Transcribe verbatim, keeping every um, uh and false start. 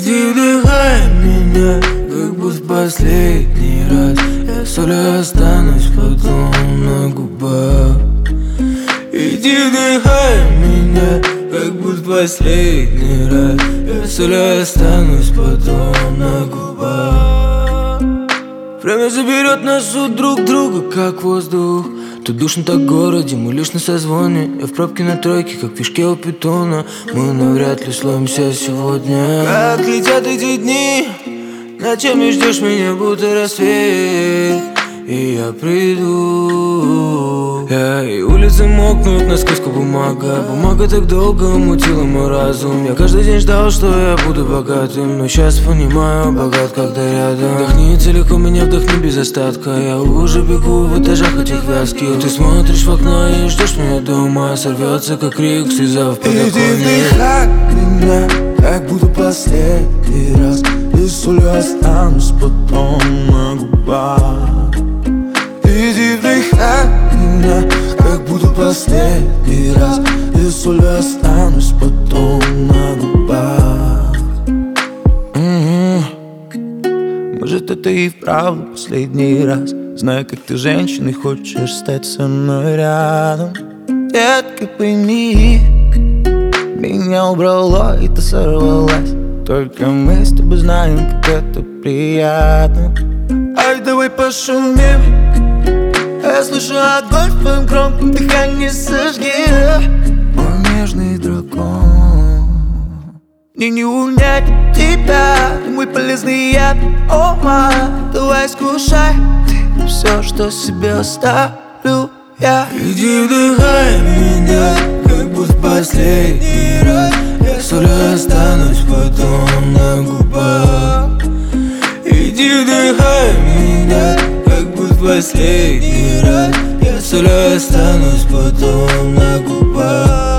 Иди вдыхай меня, как будто в последний раз. Я солью останусь потом на губах. Иди вдыхай меня, как будто в последний раз. Я солью останусь потом на губах. Время заберет нас у друг друга, как воздух. Тут душно так в городе, мы лишь на созвоне. Я в пробке на тройке, как в пешке у питона. Мы навряд ли словимся сегодня. Как летят эти дни, ночами ждешь меня, будто рассвет. И я приду. Я и улицы мокнут, на сказку бумага. Бумага так долго мутила мой разум. Я каждый день ждал, что я буду богатым, но сейчас понимаю, богат, когда рядом. Вдохни целиком меня, вдохни без остатка. Я уже бегу в этажах этих вязких. Ты смотришь в окно и ждешь меня дома. Сорвется, как крик, слеза в подоконник. Иди вдыхай меня, как будто последний раз. И солью останусь потом на губах. Иди вдыхай меня, как будто последний раз. И солью останусь потом на губах. м-м-м. Может, это и вправду последний раз. Знаю, как ты женщина и хочешь стать со мной рядом. Детка, пойми, меня убрало и ты сорвалась. Только мы с тобой знаем, как это приятно. Ай, давай пошумим. Я слышу огонь в твоем громком дыхании, сожги. Мой нежный дракон. Мне не унять тебя, ты мой полезный яд. О, май, давай скушай ты все, что себе оставлю я. Иди вдыхай меня, как будто последний раз. Я солью останусь потом на губах. Иди вдыхай меня, как будто последний раз. Я солью останусь потом на губах.